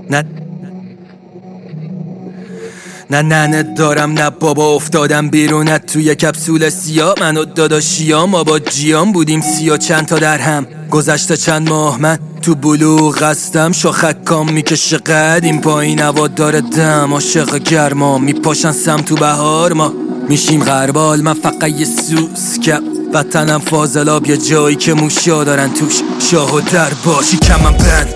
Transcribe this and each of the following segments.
نه دارم، نه بابا افتادم بیرون توی کپسول سیاه. من و داداشیام ما با جیام بودیم 30 چند تا در هم. گذشته چند ماه من تو بلوغ هستم، شاخکام میکشه قد این پایین هوا داره دم. عاشق گرما میپاشن سم تو بهار، ما میشیم غربال. من فقط یه سوسکم، وطنم فاضلاب، یه جایی که موشا دارن توش شاه و در باشی. کمم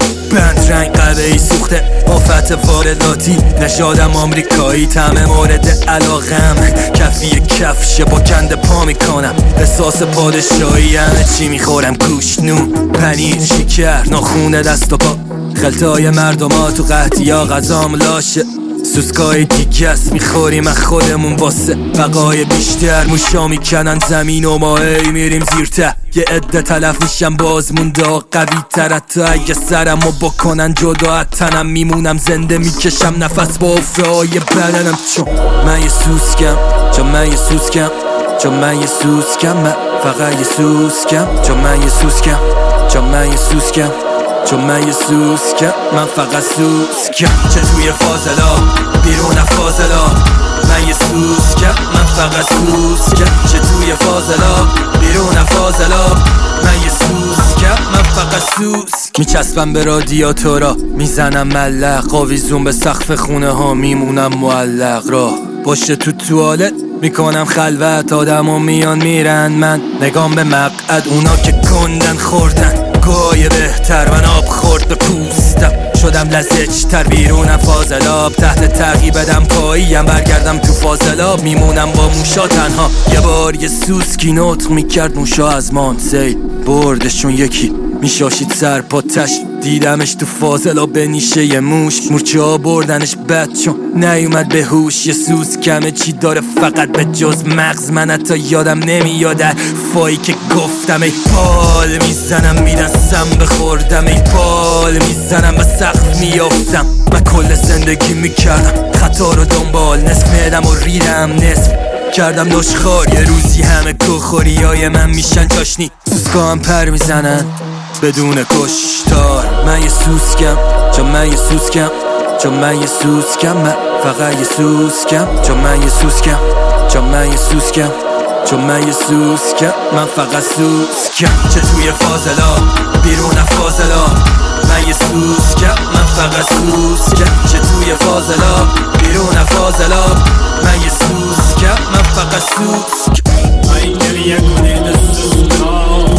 بند رنگ قهوه‌ای سوخته، آفت وارداتی، نژادم آمریکایی، طعم مورد علاقم کفی کفشه با کنده پا میکنم. احساس پادشاهی، همه چی میخورم، گوشت، نون، پنیر، شکر، ناخونه دست و پا. خلطای مردم تو قحطی غذام لاشه، سوسکای دیگه است میخوریم از خودمون واسه بقای بیشتر. موشا میکنن زمین و ما ای میریم زیرته، یه عده تلف میشم باز مونده قوی تر. حتی اگه سرمو بکنن جدا از تنم میمونم زنده، میکشم نفس با افه های بدنم. چون من یه سوسکم، چون من یه سوسکم، چون من یه سوسکم، من فقط یه سوسکم. چون من یه سوسکم، چون من یه سوسکم، چون من یه سوسکم، من فقط سوسکم. چه توی فاضلا بیرون فاضلا، من یه سوسکم، من فقط سوسکم. چه توی فاضلا بیرون فاضلا، من یه سوسکم، من فقط سوسک. میچسبم به رادیاتورا، میزنم ملق، آویزون به سقف خونه ها، میمونم معلق. راه باشه تو توالت میکنم خلوت، آدم ها میان میرن، من نگام به مقعد، اونا که کندن خوردن گاهی بهتر. من آب خورد به پوستم، شدم لزج‌تر بیرونم فاضلاب. تحت تعقیب بدم پاییم، برگردم تو فاضلاب، میمونم با موشا تنها. یه بار یه سوسکی نطق میکرد موشا از مانسیل، بردشون یکی میشاشید سر پاتش. دیدمش تو فاضلاب به نیشه یه موش، مورچه ها بردنش بد چون نیومد به هوش. یه سوسکمه چی داره فقط به جز مغز، من حتی یادم نمیاد فایی که گفتم. ای پال میزنم میدستم بخوردم، ای پال میزنم به سقف میافتم. من کل زندگی میکردم خطا رو دنبال، نصف میدم و ریدم نصف کردم نشخار. یه روزی همه کوخوری های من میشن چاشنی، سوسکا هم پر میزنن بدون کشتار. من یه سوسکم، چون من یه سوسکم، چون من یه سوسکم، من فقط یه سوسکم. چون من یه سوسکم، چون من یه سوسکم، چون من یه سوسکم، من فقط سوسکم. چه توی فاضلا بیرون فاضلا، من یه سوسکم، من فقط سوسکم. چه توی فاضلا بیرون فاضلا، من یه سوسکم، من فقط سوسک. ای گریه کنید سوسکا،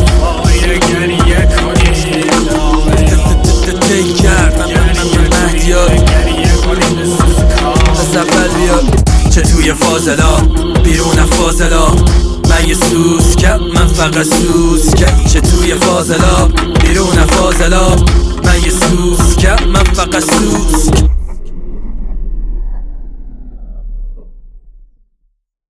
ای گریه کنید تی کردم من مهدیار از اول بیا. چه توی فاضلا بیرون فاضلا، من یه سوسکم، من فقط سوسکم. چه توی فاضلا بیرون فاضلا، من یه سوسکم، من فقط سوسک.